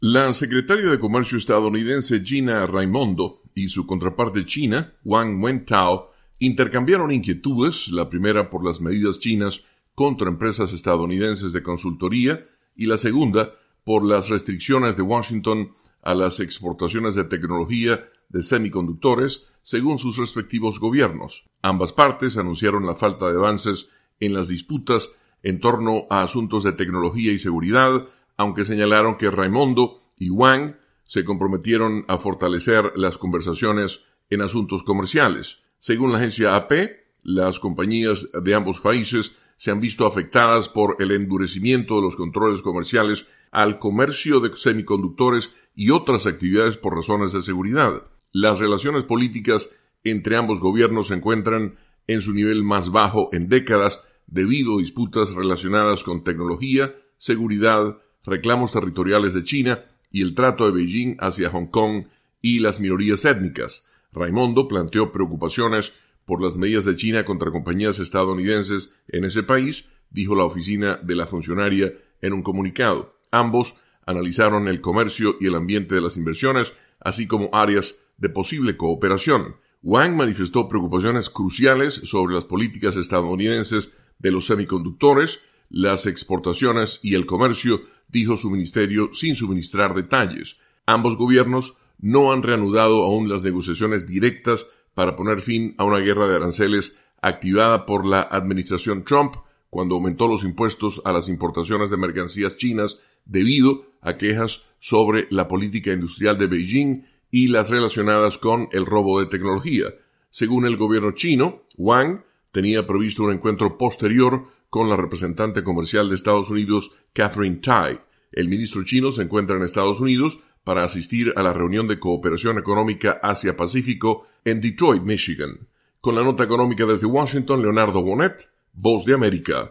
La secretaria de Comercio estadounidense Gina Raimondo y su contraparte china, Wang Wentao, intercambiaron inquietudes, la primera por las medidas chinas contra empresas estadounidenses de consultoría y la segunda por las restricciones de Washington a las exportaciones de tecnología de semiconductores según sus respectivos gobiernos. Ambas partes anunciaron la falta de avances en las disputas en torno a asuntos de tecnología y seguridad, aunque señalaron que Raimondo y Wang se comprometieron a fortalecer las conversaciones en asuntos comerciales. Según la agencia AP, las compañías de ambos países se han visto afectadas por el endurecimiento de los controles comerciales al comercio de semiconductores y otras actividades por razones de seguridad. Las relaciones políticas entre ambos gobiernos se encuentran en su nivel más bajo en décadas debido a disputas relacionadas con tecnología, seguridad, reclamos territoriales de China y el trato de Beijing hacia Hong Kong y las minorías étnicas. Raimondo planteó preocupaciones por las medidas de China contra compañías estadounidenses en ese país, dijo la oficina de la funcionaria en un comunicado. Ambos analizaron el comercio y el ambiente de las inversiones, así como áreas de posible cooperación. Wang manifestó preocupaciones cruciales sobre las políticas estadounidenses de los semiconductores, las exportaciones y el comercio, dijo su ministerio sin suministrar detalles. Ambos gobiernos no han reanudado aún las negociaciones directas para poner fin a una guerra de aranceles activada por la administración Trump cuando aumentó los impuestos a las importaciones de mercancías chinas debido a quejas sobre la política industrial de Beijing y las relacionadas con el robo de tecnología. Según el gobierno chino, Wang tenía previsto un encuentro posterior con la representante comercial de Estados Unidos, Catherine Tai. El ministro chino se encuentra en Estados Unidos para asistir a la reunión de cooperación económica Asia-Pacífico en Detroit, Michigan. Con la nota económica desde Washington, Leonardo Bonet, Voz de América.